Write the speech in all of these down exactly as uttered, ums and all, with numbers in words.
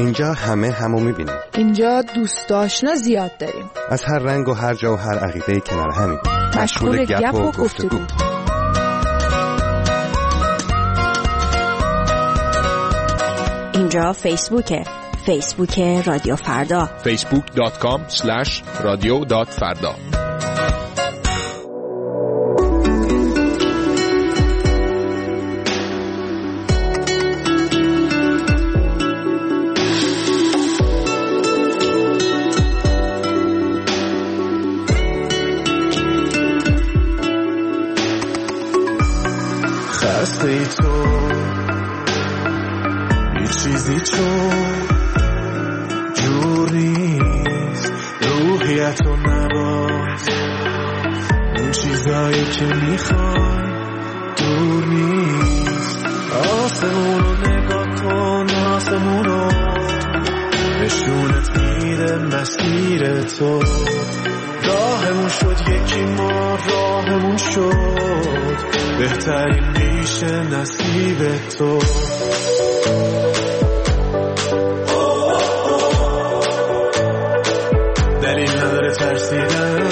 اینجا همه همو میبینیم. اینجا دوست آشنا زیاد داریم. از هر رنگ و هر جا و هر عقیده کنار همیم. مشغول گپ و گفتگو. اینجا فیسبوکه. فیسبوک رادیو فردا. فیسبوک دات کام اسلش رادیو دات فردا. خسته ای تو یه چیزی چون جور نیست، روحیتو نباز، اون چیزایی که میخوای دور نیست. آسمونو نگاه کن، آسمونو نشونت میده مسیر تو. راهمون شد یکی، ما راهمون شد بهترین میشه نصیب تو. دلیل نداره ترسیدن،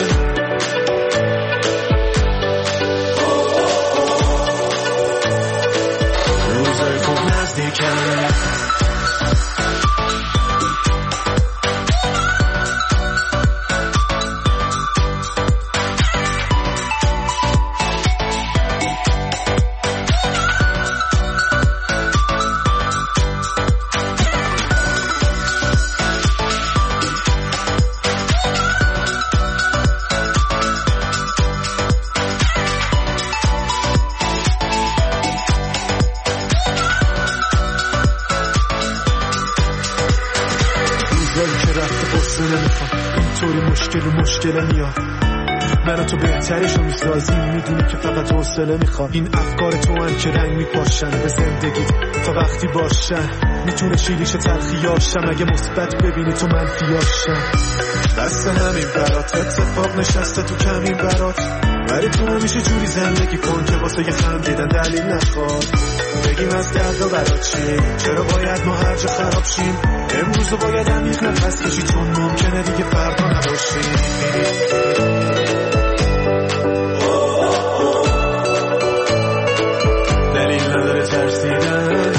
روزای خوب نزدیکن. مشکل میاد من و تو بهترشو میسازیم، میدونی که فقط حوصله میخواد. این افکار تو هم که رنگ میپاشن به زندگیت تا وقتی باشن، میتونه شیریش تلخیاشم اگه مثبت ببینی تو منفیاشم. دست همین برات اتفاق نشسته تو کمین برات، ولی تو همیشه جوری زندگی کن که واسه یه خندیدن دلیل نخواد. بگیم از دردا برات چی، چرا باید ما هر جا خراب شیم؟ امروز باید عمیق نفس کشی چون ممکنه دیگه فردا نباشیم. دلیل نداره ترسیدن،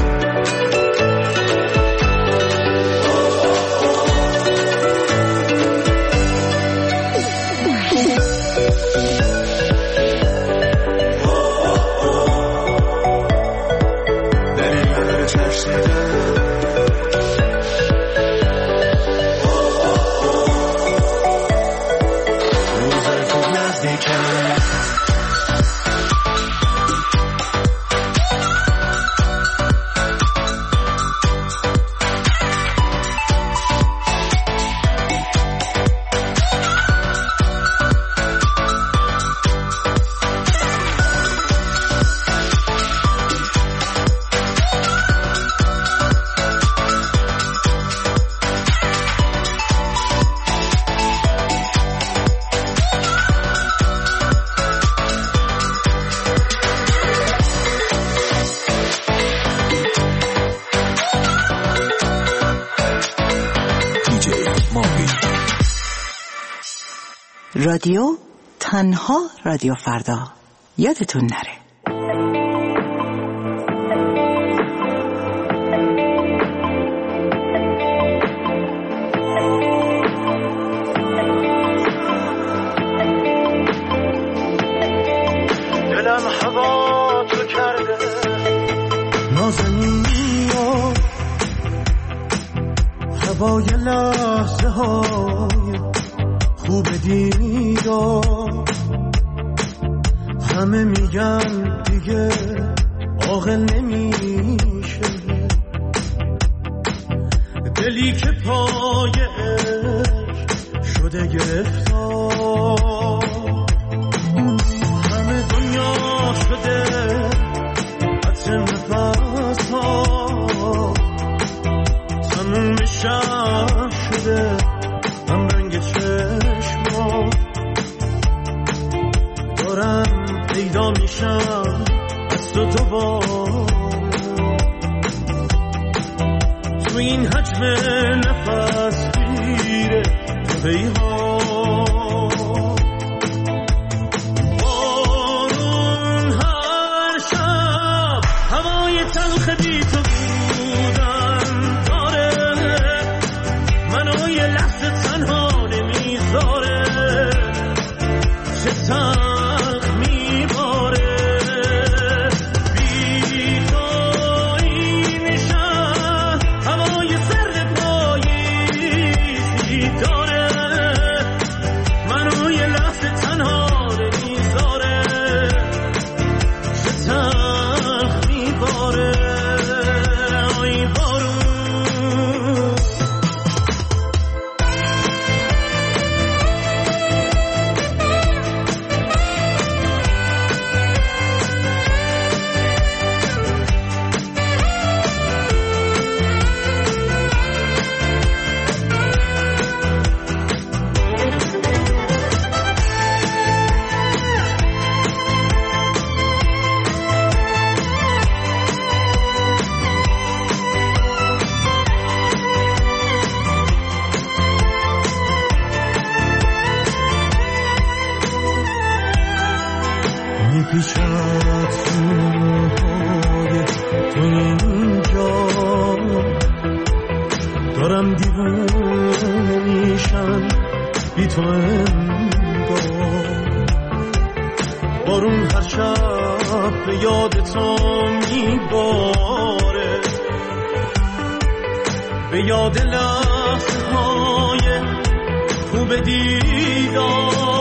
رادیو تنها رادیو فردا، یادتون نره. دلم هوا تو کرده نازنینی و هوای لحظه های خوب دیدم. همه میگن دیگه عاقل نمیشه، دلی که پای عشق شده گرفتار. همه دنیا شده عطر نفس ها، تموم شب شده هم رنگ چشما. دارم پیدا میشم از تو دوباره، تو این حجم نفس گیره پیهان بارون هر شب هوای تلخ بی تو بودن داره منو یه لحظه تنها نمیذاره چه تلخ میباره بی تو این شهر هوای سرد پاییزی داره منو یه لحظه تنها نمیذاره چه تلخ میباره آی بارون میپیشد سوهای تو اینجا دارم دیوونه میشم بی تو انگار بارون هر شب به یاد تو میباره به یاد لحظه های خوب دیدار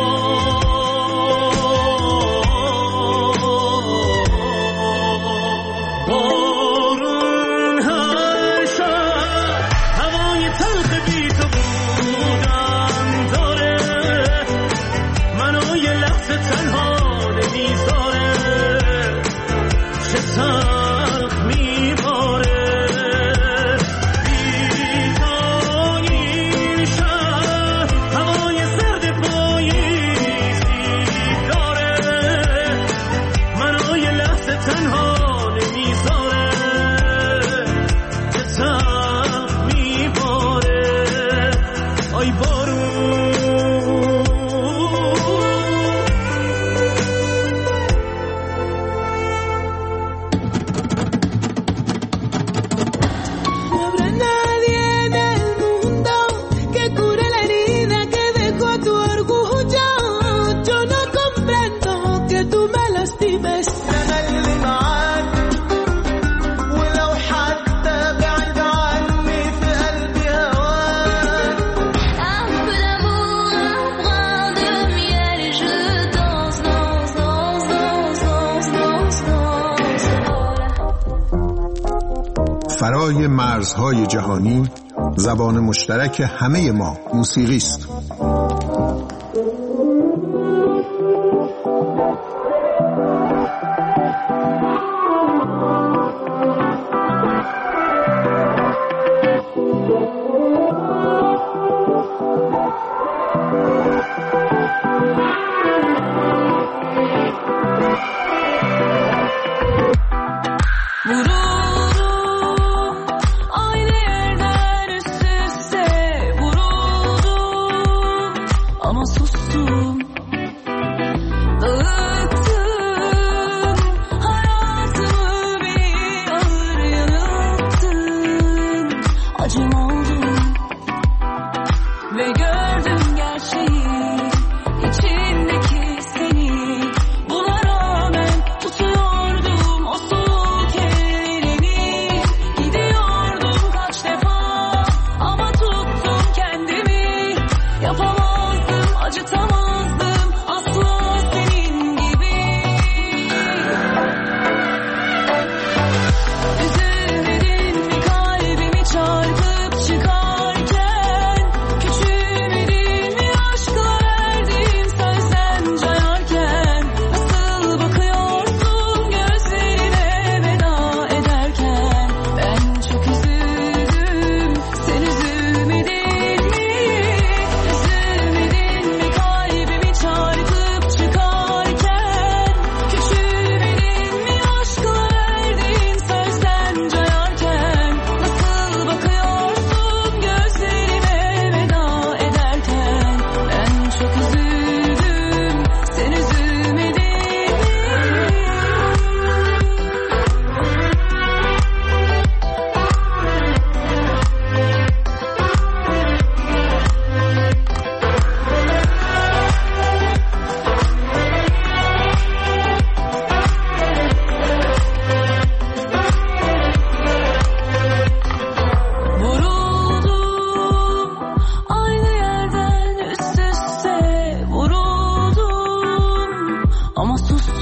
فرای مرزهای جهانی زبان مشترک همه ما موسیقی است.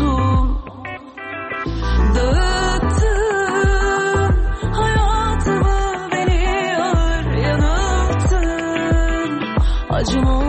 Dağıttın hayatımı, beni ağır yanılttın. Acım oldu